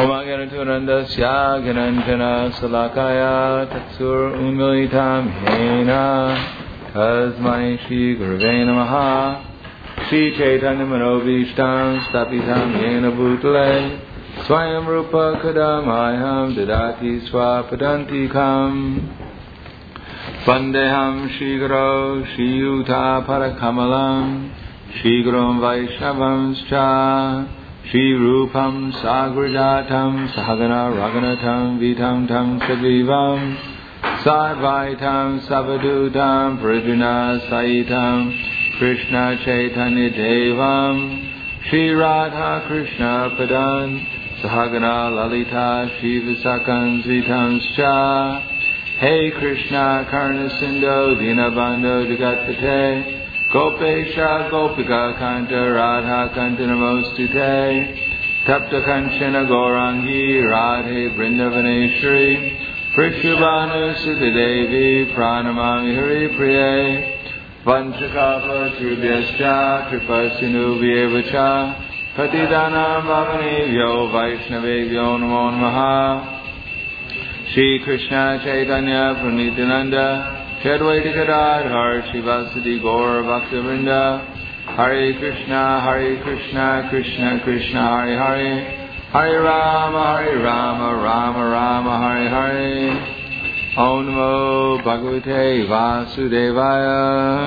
Omaganatunandasya Gananjana Salakaya Tatsur Unmilitam Hena Tasmai Shri Gurave Namaha Shri Chaitanya Manobishtam Stapitam Yena Bhutale Swayam Rupa Kadamayam Dadati Swapadantikam Vandeham Shri Guru Shri Yuta Parakamalam Shri Gurum Vaishnavamscha Shri Rupam Sagrajatam Sahagana Raghunatam Vitam Tam Sadvivam Sadvaitam Savadutam Praduna Saitam Krishna Chaitanya Devam Shri Radha Krishna Padan Sahagana Lalita Shri Visakam Svitamscha Hey Krishna Karna Sindhu Dinabandho Jagatpate Gopesha Gopika Kanta Radha Kanta Namostute Tapta Kanchana Gaurangi Radhe Vrindavaneshri Prishubhanu Siddhadevi Pranamami Hari Priye Vanchakapa Trubhyascha Kripasinu Vyevacha Patidanam Vamanevyo Vaishnavevyo Namo Namaha Shri Krishna Chaitanya Pranityananda Chadvaita Gadadhar Shivasadi Gaur Bhaktivinoda Hare Krishna, Krishna Krishna, Hare Hare Hare Rama, Rama Rama, Hare Hare Om Namo Bhagavate Vasudevaya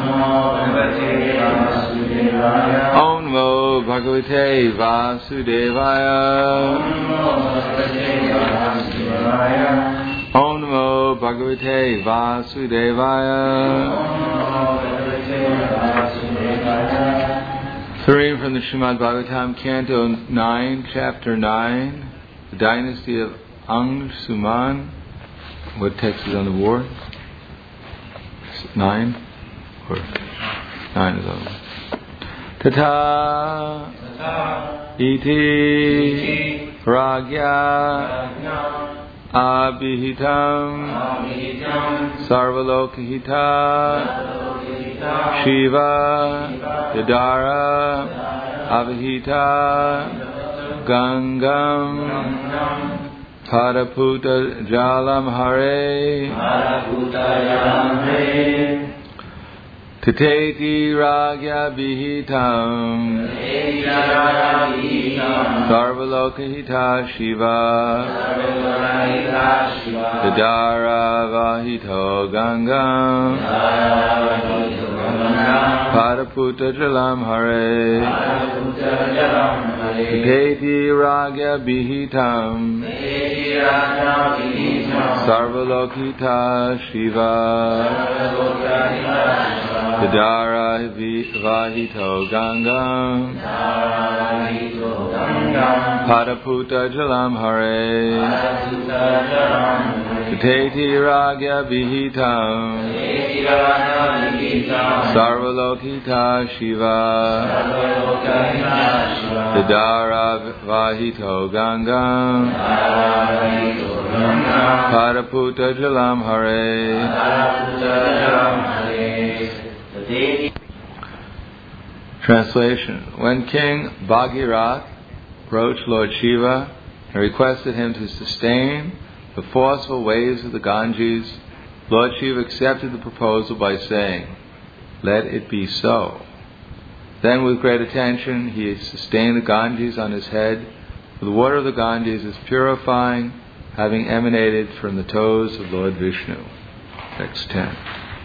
Om Namo Bhagavate Vasudevaya Om Namo Bhagavate Vasudevaya. Reading from the Srimad Bhagavatam, Canto 9, Chapter 9, the dynasty of Angsuman. What text is on the board? 9? Or 9 is on the board. Tata iti ragya Abhihitam Sarvalokahita Shiva Yadara Abhihita Gangam Paraputa Jalam Hare Tateti Ragya Bihitam Sarvalokahita Shiva Tadara Vahito Gangam Paraputa Jalam Hare Tateti Ragya Bihitam Sarvalokahita Shiva Tadara Vahito Gangam Paraputa Jalam Hare Tateti Ragya Bihitam Sarvalokahita Shiva Tadara Vahito Gangam Paraputa Jalam Hare. Translation. When King Bhagirath approached Lord Shiva and requested him to sustain the forceful waves of the Ganges, Lord Shiva accepted the proposal by saying, "Let it be so." Then with great attention he sustained the Ganges on his head, for the water of the Ganges is purifying, having emanated from the toes of Lord Vishnu. Text 10.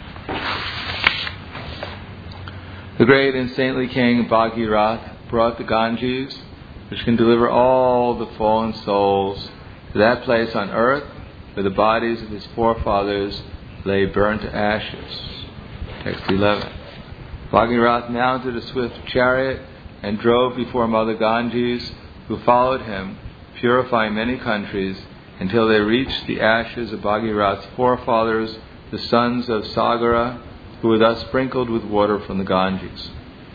The great and saintly king Bhagirath brought the Ganges, which can deliver all the fallen souls, to that place on earth where the bodies of his forefathers lay burnt to ashes. Text 11. Bhagirath mounted a swift chariot and drove before Mother Ganges, who followed him, purifying many countries, until they reached the ashes of Bhagirath's forefathers, the sons of Sagara, who were thus sprinkled with water from the Ganges.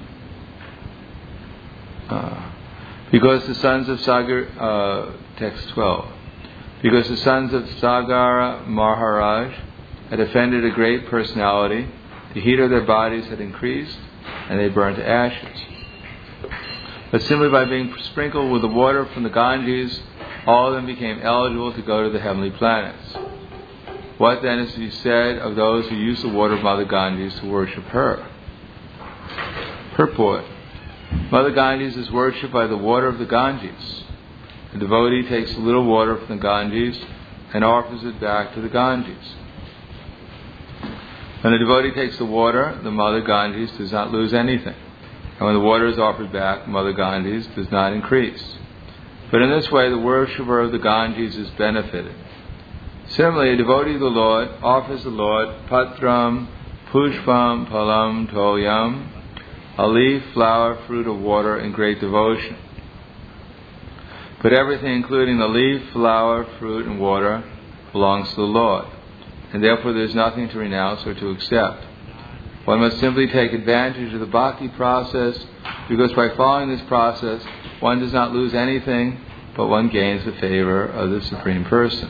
Because the sons of text 12. Because the sons of Sagara Maharaj had offended a great personality, the heat of their bodies had increased, and they burned to ashes. But simply by being sprinkled with the water from the Ganges, all of them became eligible to go to the heavenly planets. What then is to be said of those who use the water of Mother Ganges to worship her? Purport. Mother Ganges is worshipped by the water of the Ganges. The devotee takes a little water from the Ganges and offers it back to the Ganges. When the devotee takes the water, the Mother Ganges does not lose anything. And when the water is offered back, Mother Ganges does not increase. But in this way, the worshipper of the Ganges is benefited. Similarly, a devotee of the Lord offers the Lord patram, pushpam, palam, toyam, a leaf, flower, fruit, or water in great devotion. But everything, including the leaf, flower, fruit, and water, belongs to the Lord, and therefore there is nothing to renounce or to accept. One must simply take advantage of the bhakti process, because by following this process, one does not lose anything, but one gains the favor of the Supreme Person.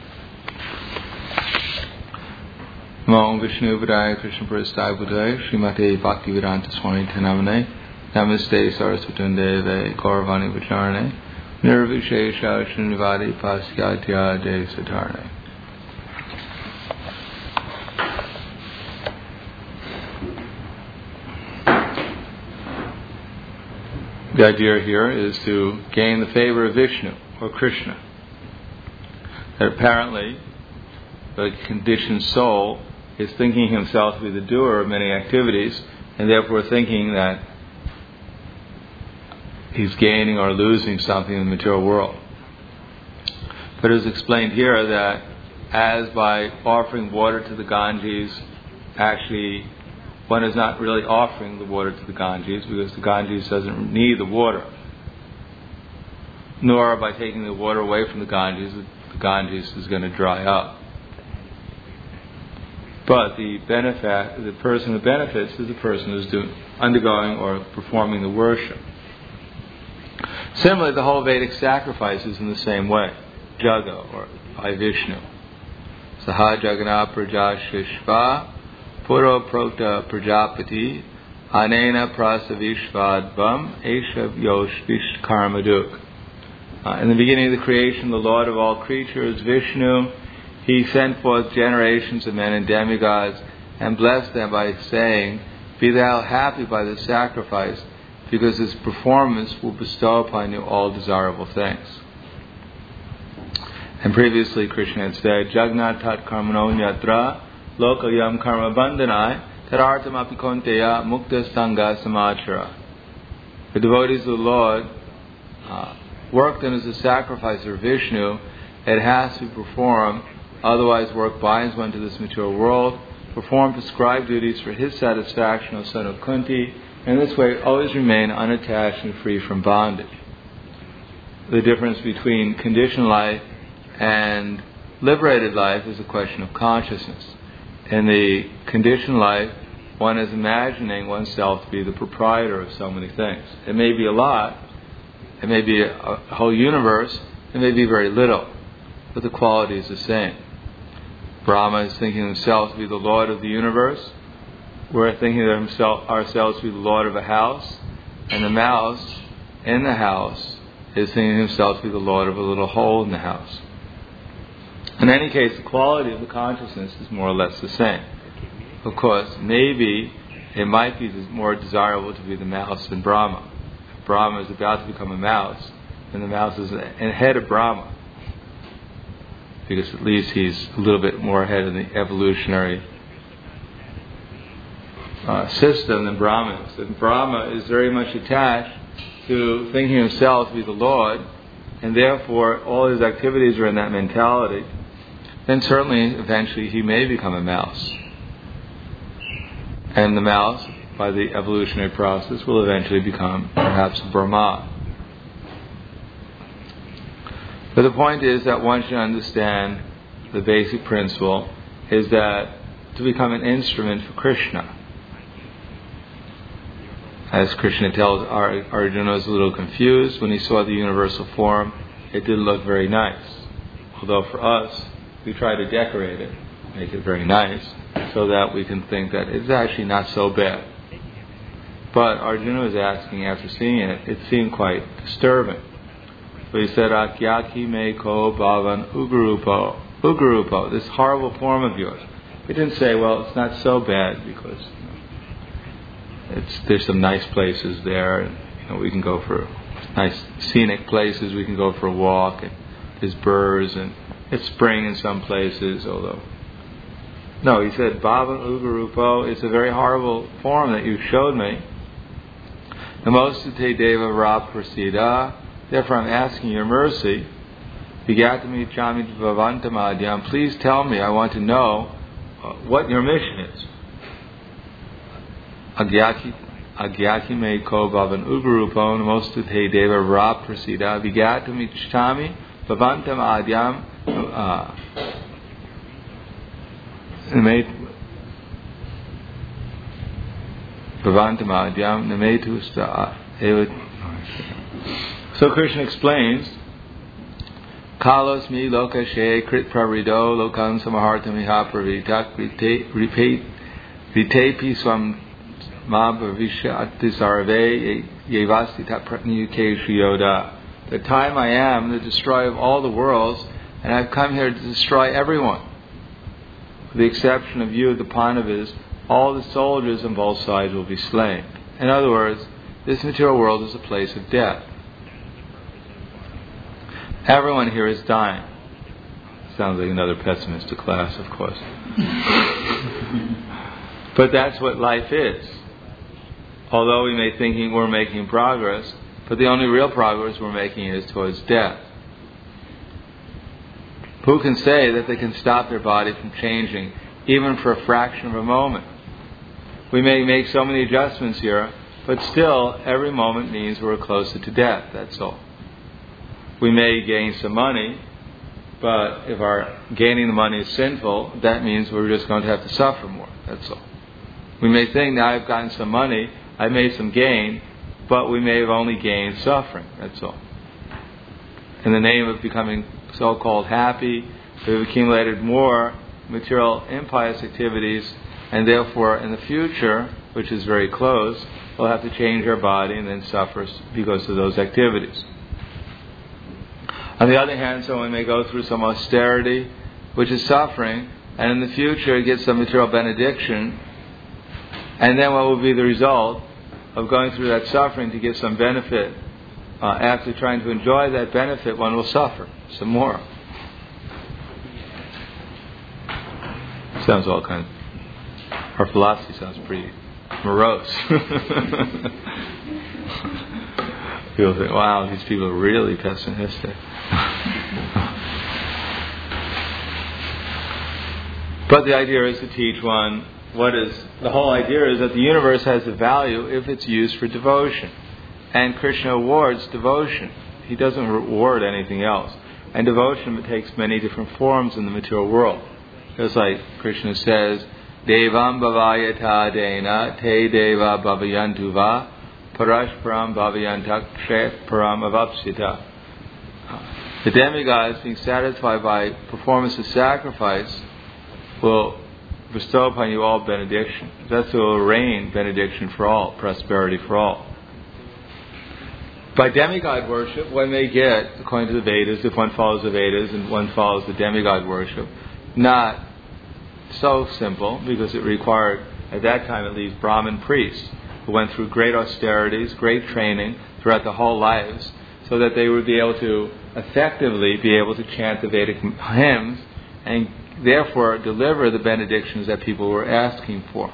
Namo Vishnu Padaya Krishna Prasthaya Buddhaya Srimate Bhaktivedanta Swami Tanamane Namaste Sarasvatundeve Gauravani Vacharane Nirvishesha Srinivadi Pasyatya De Satarne. The idea here is to gain the favor of Vishnu or Krishna. That apparently the conditioned soul is thinking himself to be the doer of many activities, and therefore thinking that he's gaining or losing something in the material world. But it is explained here that as by offering water to the Ganges, actually one is not really offering the water to the Ganges, because the Ganges doesn't need the water. Nor by taking the water away from the Ganges is going to dry up. But the person who benefits is the person who's undergoing or performing the worship. Similarly, the whole Vedic sacrifice is in the same way. Jaga, or by Vishnu. Saha Jagana Praja Shishva Puro Prokta Prajapati Anena Prasavishvadvam Eshav Yoshvish Karmaduk. In the beginning of the creation, the Lord of all creatures, Vishnu, He sent forth generations of men and demigods and blessed them by saying, "Be thou happy by the sacrifice, because its performance will bestow upon you all desirable things." And previously Krishna had said, "Jagnat tat karmano nyatra lokayam karma bandhanai tarartam apikonteya mukta sangha samachara." The devotees of the Lord work them as a sacrifice for Vishnu. It has to be performed, otherwise work binds one to this material world. Perform prescribed duties for his satisfaction, O son of Kunti, and this way always remain unattached and free from bondage. The difference between conditioned life and liberated life is a question of consciousness. In the conditioned life, one is imagining oneself to be the proprietor of so many things. It may be a lot, it may be a whole universe, it may be very little, but the quality is the same. Brahma is thinking himself to be the Lord of the universe. We're thinking of ourselves to be the Lord of a house, and the mouse in the house is thinking himself to be the Lord of a little hole in the house. In any case, the quality of the consciousness is more or less the same. Of course, maybe it might be more desirable to be the mouse than Brahma. If Brahma is about to become a mouse, then the mouse is ahead of Brahma, because at least he's a little bit more ahead in the evolutionary system than Brahma is. And Brahma is very much attached to thinking himself to be the Lord, and therefore all his activities are in that mentality. Then certainly, eventually, he may become a mouse. And the mouse, by the evolutionary process, will eventually become perhaps Brahma. But the point is that one should understand the basic principle is that to become an instrument for Krishna. As Krishna tells Arjuna was a little confused when he saw the universal form, it didn't look very nice. Although for us, we try to decorate it, make it very nice, so that we can think that it's actually not so bad. But Arjuna was asking, after seeing it, it seemed quite disturbing. So he said, Akyaki me ko bhavan ugarupo. Ugarupo, this horrible form of yours. He didn't say, well, it's not so bad because there's some nice places there, and we can go for nice scenic places. We can go for a walk, and there's birds, and it's spring in some places. Although, no, he said, Bhavan ugarupo. It's a very horrible form that you showed me. Namostute deva ra prasida. Therefore, I'm asking your mercy. Vigatami chami bhavantamadhyam. Please tell me. I want to know what your mission is. Agyaki me ko bhavan ugarupo namostute deva ra prasida. Vigatami chami bhavantamadhyam. Bhavantamadhyam nametu sta. So Krishna explains, Kalos mi lokashe krit prarido lokam samahartamiha pravitak ritepi swam ma bhavishyati sarve yevastita pratniyuke shriyoda. The time I am the destroyer of all the worlds, and I've come here to destroy everyone. With the exception of you, the Pandavas, all the soldiers on both sides will be slain. In other words, this material world is a place of death. Everyone here is dying. Sounds like another pessimistic class, of course. But that's what life is. Although we may think we're making progress, but the only real progress we're making is towards death. Who can say that they can stop their body from changing, even for a fraction of a moment? We may make so many adjustments here, but still, every moment means we're closer to death, that's all. We may gain some money, but if our gaining the money is sinful, that means we're just going to have to suffer more, that's all. We may think, now I've gotten some money, I've made some gain, but we may have only gained suffering, that's all. In the name of becoming so-called happy, we've accumulated more material impious activities, and therefore in the future, which is very close, we'll have to change our body and then suffer because of those activities. On the other hand, someone may go through some austerity, which is suffering, and in the future get some material benediction, and then what will be the result of going through that suffering to get some benefit? After trying to enjoy that benefit, one will suffer some more. Sounds all kind of... Our philosophy sounds pretty morose. People think, wow, these people are really pessimistic. But the idea is to teach one the whole idea is that the universe has a value if it's used for devotion. And Krishna awards devotion. He doesn't reward anything else. And devotion takes many different forms in the material world. Just like Krishna says, Devam bhavayata dena te deva bhavayantu va parashparam bhavayantak kshet param avapsita. The demigods, being satisfied by performance of sacrifice, will bestow upon you all benediction. That's what will rain benediction for all, prosperity for all. By demigod worship, one may get, according to the Vedas, if one follows the Vedas and one follows the demigod worship, not so simple, because it required, at that time at least, Brahmin priests who went through great austerities, great training throughout the whole lives, so that they would be able to effectively be able to chant the Vedic hymns and therefore deliver the benedictions that people were asking for.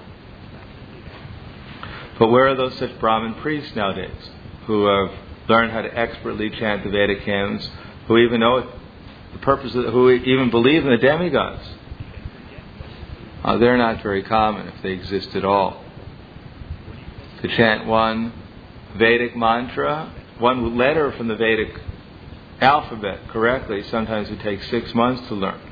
But where are those such Brahmin priests nowadays who have learned how to expertly chant the Vedic hymns, who even know the purpose of, who even believe in the demigods? They're not very common, if they exist at all. To chant one Vedic mantra, one letter from the Vedic alphabet correctly, sometimes it takes 6 months to learn.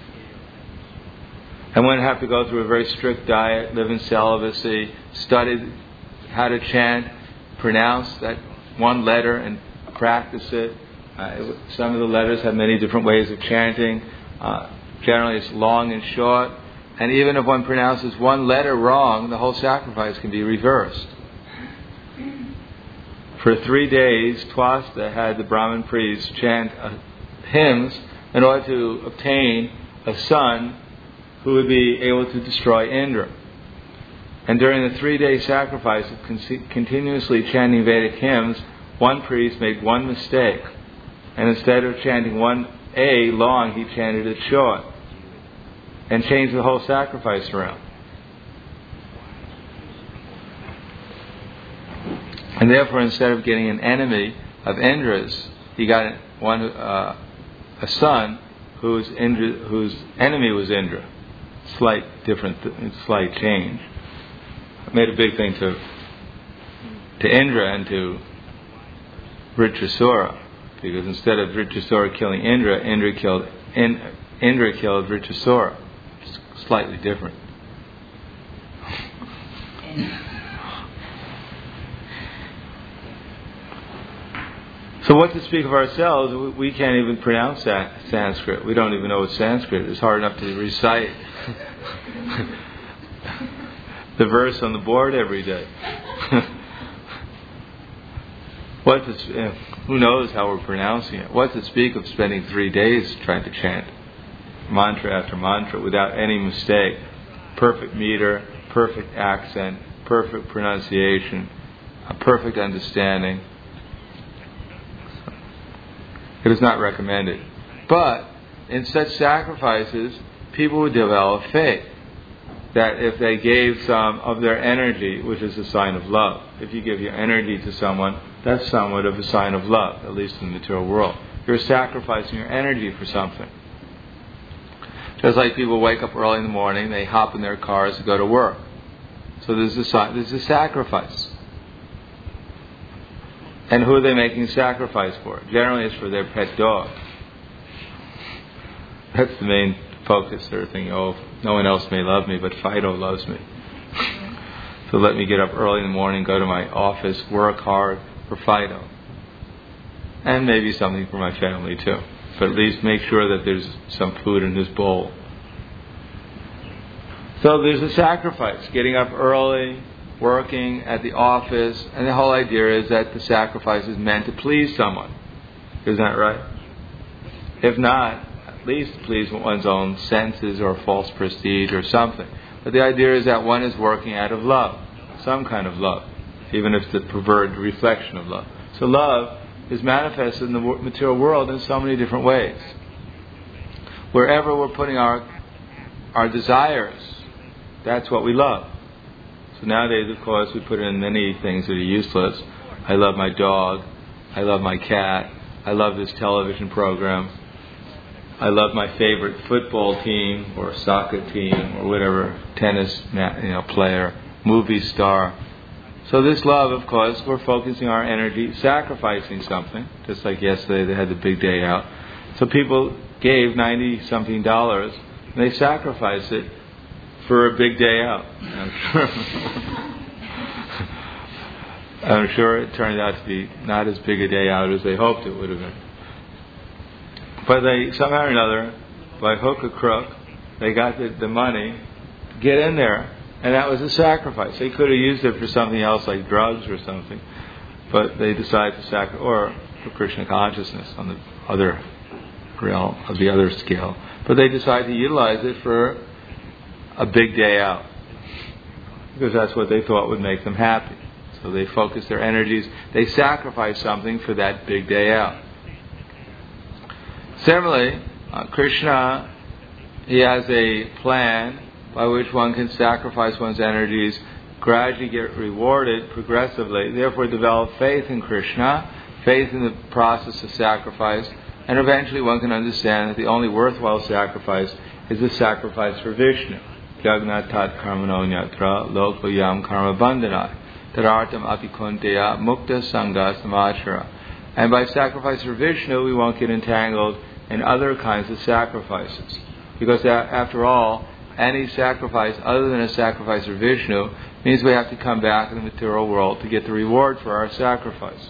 And one have to go through a very strict diet, live in celibacy, study how to chant, pronounce that one letter and practice it. Some of the letters have many different ways of chanting. Generally it's long and short. And even if one pronounces one letter wrong, the whole sacrifice can be reversed. For 3 days, Twasta had the Brahmin priests chant hymns in order to obtain a son who would be able to destroy Indra. And during the 3-day sacrifice of continuously chanting Vedic hymns, one priest made one mistake. And instead of chanting one A long, he chanted it short. And changed the whole sacrifice around. And therefore, instead of getting an enemy of Indra's, he got a son whose enemy was Indra. Slight change. It made a big thing to Indra and to Vritrasura, because instead of Vritrasura killing Indra, Indra killed Vritrasura. It's slightly different. So what to speak of ourselves? We can't even pronounce Sanskrit. We don't even know what Sanskrit is. It's hard enough to recite the verse on the board every day. Who knows how we're pronouncing it? What to speak of spending 3 days trying to chant mantra after mantra without any mistake. Perfect meter, perfect accent, perfect pronunciation, a perfect understanding. It is not recommended. But in such sacrifices, people would develop faith that if they gave some of their energy, which is a sign of love, if you give your energy to someone, that's somewhat of a sign of love, at least in the material world. You're sacrificing your energy for something. Just like people wake up early in the morning, they hop in their cars to go to work. So there's a sacrifice. And who are they making a sacrifice for? Generally it's for their pet dog. That's the main focus. They're thinking, no one else may love me, but Fido loves me. So let me get up early in the morning, go to my office, work hard for Fido. And maybe something for my family too. But at least make sure that there's some food in his bowl. So there's a sacrifice. Getting up early, working at the office, and the whole idea is that the sacrifice is meant to please someone. Isn't that right? If not, at least please one's own senses or false prestige or something. But the idea is that one is working out of love, some kind of love, even if it's the perverted reflection of love. So love is manifested in the material world in so many different ways. Wherever we're putting our desires, that's what we love. So nowadays, of course, we put in many things that are useless. I love my dog. I love my cat. I love this television program. I love my favorite football team or soccer team or whatever, tennis player, movie star. So this love, of course, we're focusing our energy, sacrificing something. Just like yesterday, they had the big day out. So people gave $90-something, and they sacrificed it for a big day out. I'm sure it turned out to be not as big a day out as they hoped it would have been. But they, somehow or another, by hook or crook, they got the money to get in there, and that was a sacrifice. They could have used it for something else like drugs or something, but they decided to sacrifice, or for Krishna consciousness on the other realm, of the other scale. But they decided to utilize it for a big day out, because that's what they thought would make them happy. So they focused their energies, they sacrificed something for that big day out. Similarly, Krishna, he has a plan by which one can sacrifice one's energies, gradually get rewarded progressively, therefore develop faith in Krishna, faith in the process of sacrifice, and eventually one can understand that the only worthwhile sacrifice is the sacrifice for Vishnu. Jagna tat karmano nyatra lokoyam karma bandhanai tarartam apikunteya mukta sangha samachara. And by sacrifice for Vishnu, we won't get entangled in other kinds of sacrifices. Because after all, any sacrifice other than a sacrifice for Vishnu means we have to come back in the material world to get the reward for our sacrifice.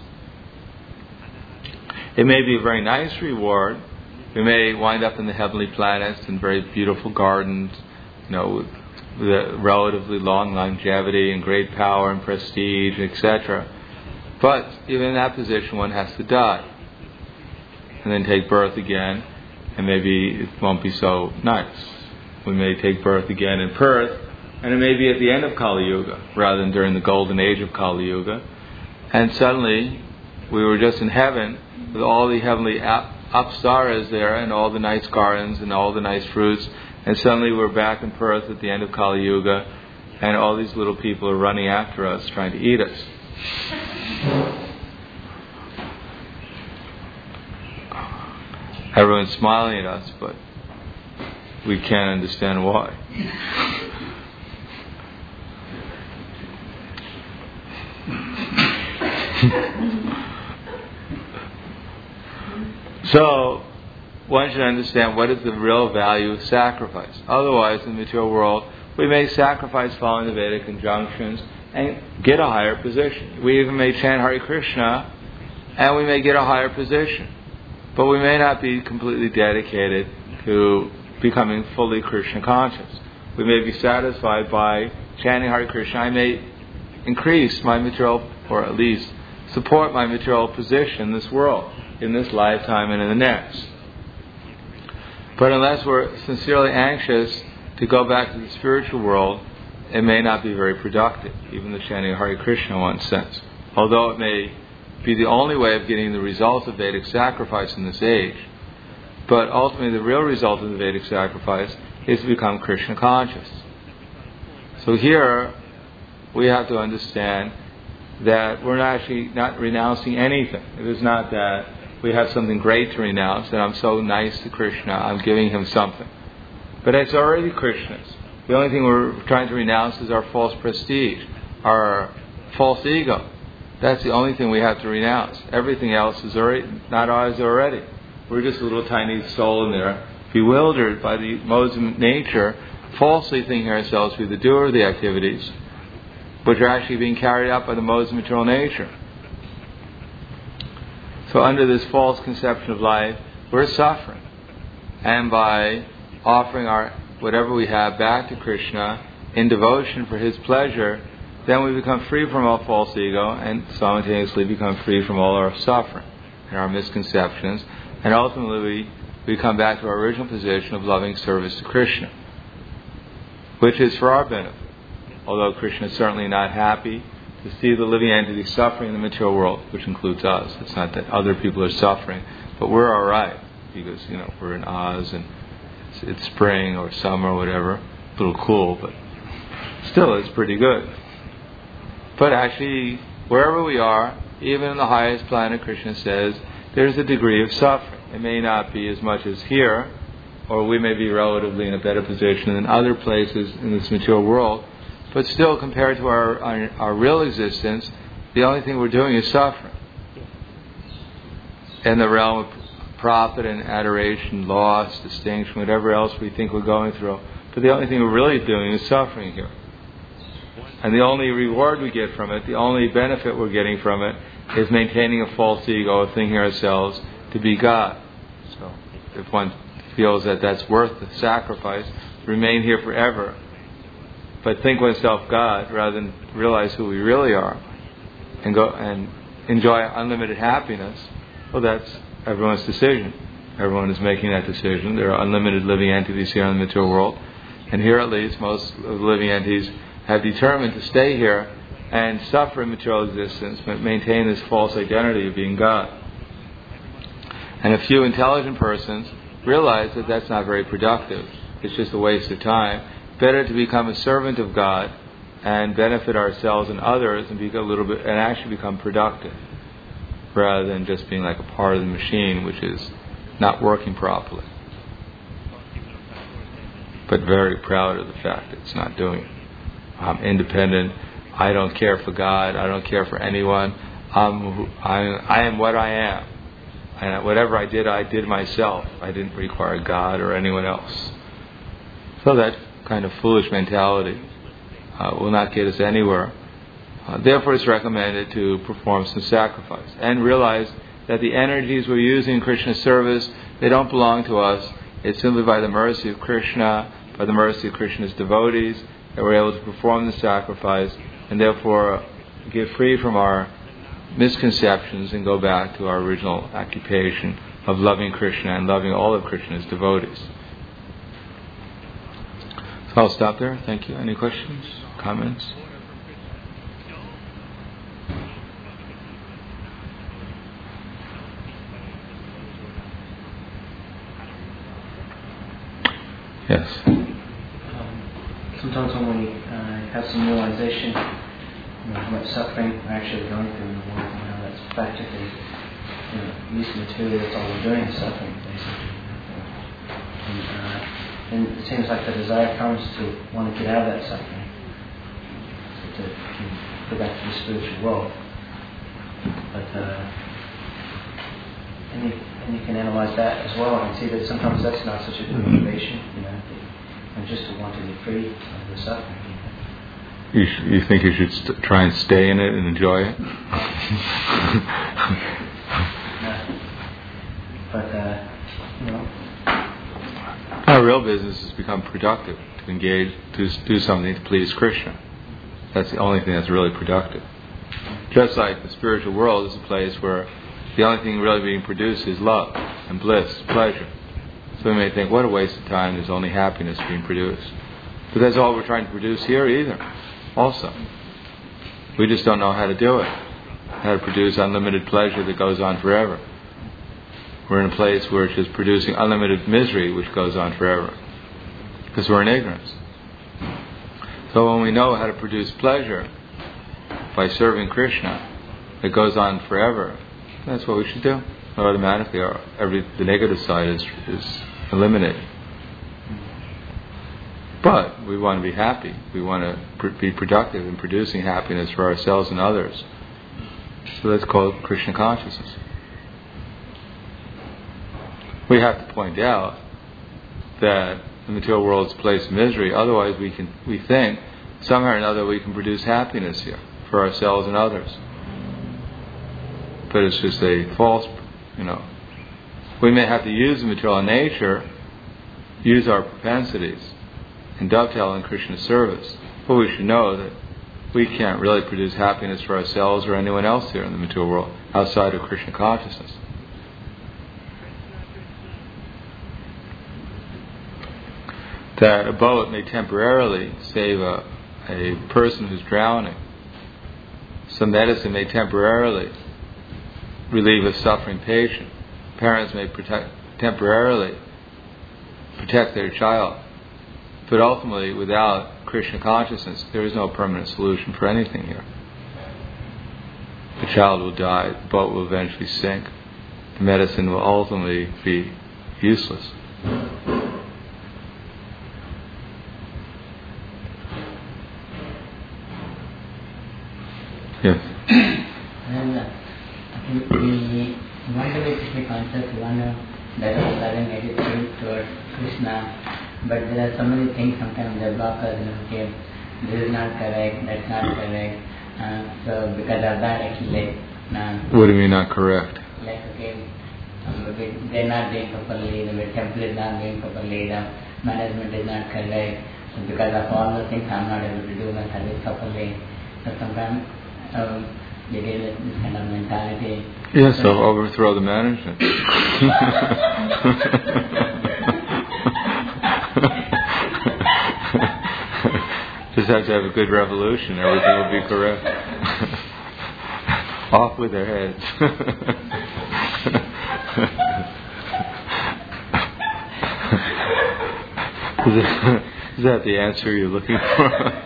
It may be a very nice reward. We may wind up in the heavenly planets in very beautiful gardens, with a relatively long longevity and great power and prestige, etc. But even in that position, one has to die and then take birth again, and maybe it won't be so nice. We may take birth again in Perth, and it may be at the end of Kali Yuga rather than during the golden age of Kali Yuga. And suddenly we were just in heaven with all the heavenly apsaras there and all the nice gardens and all the nice fruits, and suddenly we're back in Perth at the end of Kali Yuga, and all these little people are running after us trying to eat us. Everyone's smiling at us, but we can't understand why. So, one should understand what is the real value of sacrifice. Otherwise, in the material world, we may sacrifice following the Vedic injunctions and get a higher position. We even may chant Hare Krishna and we may get a higher position. But we may not be completely dedicated to becoming fully Krishna conscious. We may be satisfied by chanting Hare Krishna. I may increase my material, or at least support my material position in this world, in this lifetime and in the next. But unless we're sincerely anxious to go back to the spiritual world, it may not be very productive, even the chanting of Hare Krishna in one sense. Although it may be the only way of getting the results of Vedic sacrifice in this age. But ultimately the real result of the Vedic sacrifice is to become Krishna conscious. So here we have to understand that we're actually not renouncing anything. It is not that we have something great to renounce, that I'm so nice to Krishna, I'm giving him something. But it's already Krishna's. The only thing we're trying to renounce is our false prestige, our false ego. That's the only thing we have to renounce. Everything else is already not ours already. We're just a little tiny soul in there, bewildered by the modes of nature, falsely thinking ourselves to be the doer of the activities, which are actually being carried out by the modes of material nature. So under this false conception of life, we're suffering. And by offering our whatever we have back to Krishna in devotion for his pleasure, then we become free from all false ego and simultaneously become free from all our suffering and our misconceptions. And ultimately we come back to our original position of loving service to Krishna, which is for our benefit. Although Krishna is certainly not happy to see the living entity suffering in the material world, which includes us. It's not that other people are suffering, but we're all right because, we're in Oz and it's spring or summer or whatever. A little cool, but still it's pretty good. But actually, wherever we are, even in the highest planet, Krishna says, there's a degree of suffering. It may not be as much as here, or we may be relatively in a better position than other places in this material world, but still, compared to our real existence, the only thing we're doing is suffering. In the realm of profit and adoration, loss, distinction, whatever else we think we're going through, but the only thing we're really doing is suffering here. And the only reward we get from it, the only benefit we're getting from it, is maintaining a false ego of thinking ourselves to be God. So, if one feels that that's worth the sacrifice, remain here forever, but think oneself God rather than realize who we really are, and go and enjoy unlimited happiness, well, that's everyone's decision. Everyone is making that decision. There are unlimited living entities here in the material world, and here at least, most of the living entities have determined to stay here and suffer in material existence, but maintain this false identity of being God. And a few intelligent persons realize that that's not very productive. It's just a waste of time. Better to become a servant of God and benefit ourselves and others and be a little bit and actually become productive, rather than just being like a part of the machine which is not working properly. But very proud of the fact that it's not doing it. I'm independent. I don't care for God. I don't care for anyone. I am what I am. And whatever I did myself. I didn't require God or anyone else. So that kind of foolish mentality will not get us anywhere. Therefore, it's recommended to perform some sacrifice and realize that the energies we're using in Krishna's service, they don't belong to us. It's simply by the mercy of Krishna, by the mercy of Krishna's devotees, that we're able to perform the sacrifice and therefore get free from our misconceptions and go back to our original occupation of loving Krishna and loving all of Krishna's devotees. So I'll stop there. Thank you. Any questions? Comments? Yes. Sometimes when we have some realization, how much suffering we're actually going through in the world, and how that's practically, use material, that's all we're doing is suffering, basically. And it seems like the desire comes to want to get out of that suffering, to go back to the spiritual world. But and you can analyze that as well and see that sometimes that's not such a good motivation, and just to want to get free of the suffering. You think you should try and stay in it and enjoy it? Our real business has become productive, to engage, to do something to please Krishna. That's the only thing that's really productive. Just like the spiritual world is a place where the only thing really being produced is love and bliss, pleasure. So we may think, what a waste of time, there's only happiness being produced. But that's all we're trying to produce here either, also. We just don't know how to do it, how to produce unlimited pleasure that goes on forever. We're in a place where it's just producing unlimited misery which goes on forever, because we're in ignorance. So when we know how to produce pleasure by serving Krishna that goes on forever, that's what we should do. Automatically, the negative side is eliminated. But we want to be happy. We want to be productive in producing happiness for ourselves and others. So that's called Krishna consciousness. We have to point out that the material world is a place of misery. Otherwise, we think somehow or another we can produce happiness here for ourselves and others. But it's just a false, We may have to use the material nature, use our propensities, and dovetail in Krishna's service. But we should know that we can't really produce happiness for ourselves or anyone else here in the material world outside of Krishna consciousness. That a boat may temporarily save a person who's drowning. Some medicine may temporarily relieve a suffering patient. Parents may temporarily protect their child. But ultimately, without Krishna consciousness, there is no permanent solution for anything here. The child will die, the boat will eventually sink. The medicine will ultimately be useless. Yes. We want to be Krishna conscious, we want to develop loving attitude towards Krishna, but there are so many things sometimes that block us, okay, this is not correct, that's not correct, so because of that actually what do you mean not correct? Like they're not doing properly, the temple is not doing properly, the management is not correct, so because of all the things I'm not able to do my service properly. So sometimes they get this kind of mentality. Yes, so overthrow the management. Just have to have a good revolution, everything will be correct. Off with their heads. Is that the answer you're looking for?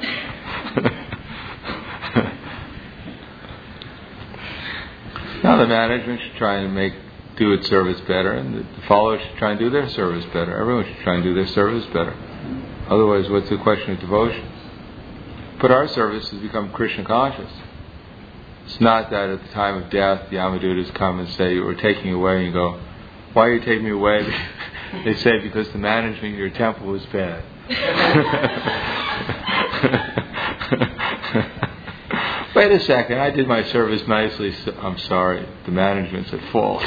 Now the management should try and do its service better, and the followers should try and do their service better. Everyone should try and do their service better. Otherwise, what's the question of devotion? But our service has become Krishna conscious. It's not that at the time of death, the Yamadutas come and say, we're taking you away, and you go, why are you taking me away? They say, because the management of your temple was bad. Wait a second, I did my service nicely, so I'm sorry, the management's at fault.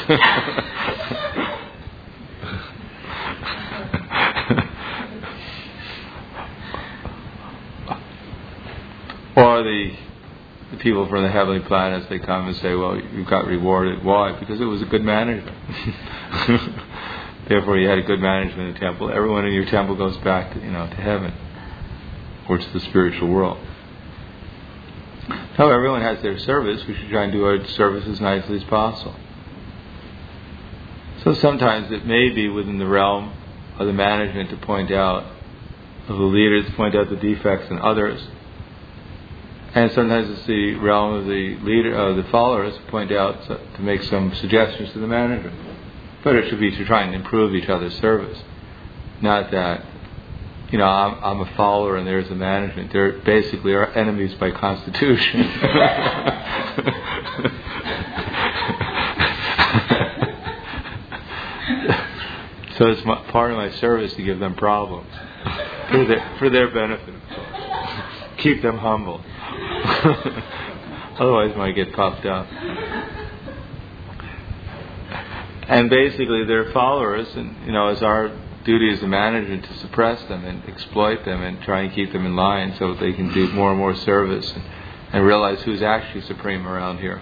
Or the people from the heavenly planets, they come and say, well, you got rewarded. Why? Because it was a good management. Therefore, you had a good management in the temple. Everyone in your temple goes back to, to heaven, or to the spiritual world. So everyone has their service. We should try and do our service as nicely as possible. So sometimes it may be within the realm of the management to point out, of the leaders to point out the defects in others. And sometimes it's the realm of the leader, of the followers, to point out, to make some suggestions to the management. But it should be to try and improve each other's service. Not that, I'm a follower and there's a management. They're basically our enemies by constitution. So it's part of my service to give them problems. For their benefit, of course. Keep them humble. Otherwise I might get puffed up. And basically they're followers, and it's our duty as a management to suppress them and exploit them and try and keep them in line so that they can do more and more service and realize who's actually supreme around here.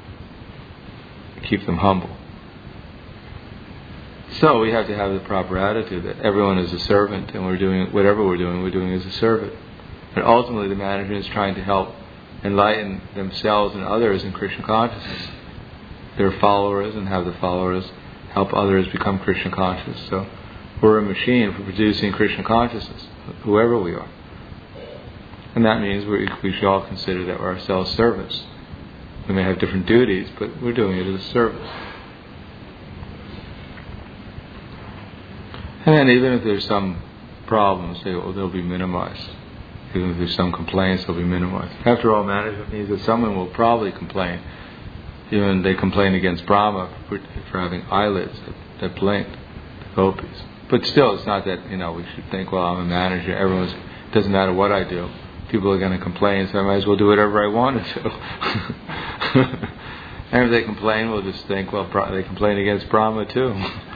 Keep them humble. So we have to have the proper attitude that everyone is a servant, and we're doing whatever we're doing as a servant. But ultimately the management is trying to help enlighten themselves and others in Krishna consciousness. They're followers and have the followers help others become Krishna conscious. So we're a machine for producing Krishna consciousness, whoever we are. And that means we should all consider that we're ourselves servants. We may have different duties, but we're doing it as a service. And then even if there's some problems, they'll be minimized. Even if there's some complaints, they'll be minimized. After all, management means that someone will probably complain. Even they complain against Brahma for having eyelids that blink, the gopis. But still, it's not that, we should think, well, I'm a manager, it doesn't matter what I do. People are going to complain, so I might as well do whatever I want to do. And if they complain, we'll just think, well, they complain against Brahma too.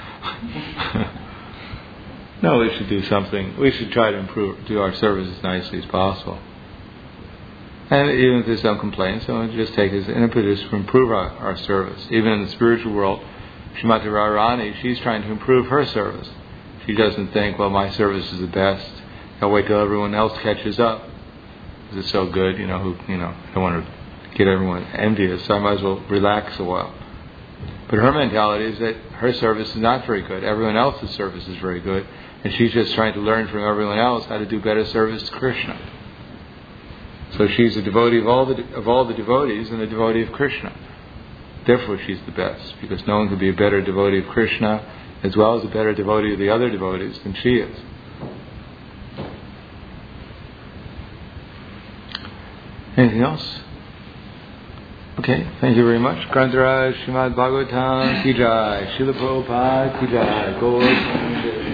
No, we should do something. We should try to do our service as nicely as possible. And even if there's some complaints, so we'll just take it as an impetus to improve our service. Even in the spiritual world, Srimati Radharani, she's trying to improve her service. She doesn't think, well, my service is the best. I'll wait till everyone else catches up. Because it's so good, I don't want to get everyone envious, so I might as well relax a while. But her mentality is that her service is not very good. Everyone else's service is very good. And she's just trying to learn from everyone else how to do better service to Krishna. So she's a devotee of all the devotees and a devotee of Krishna. Therefore she's the best, because no one could be a better devotee of Krishna as well as a better devotee of the other devotees than she is. Anything else? Okay, thank you very much. Grantaraj Srimad Bhagavatam Ki Jai, Srila Prabhupada Ki Jai, Gaur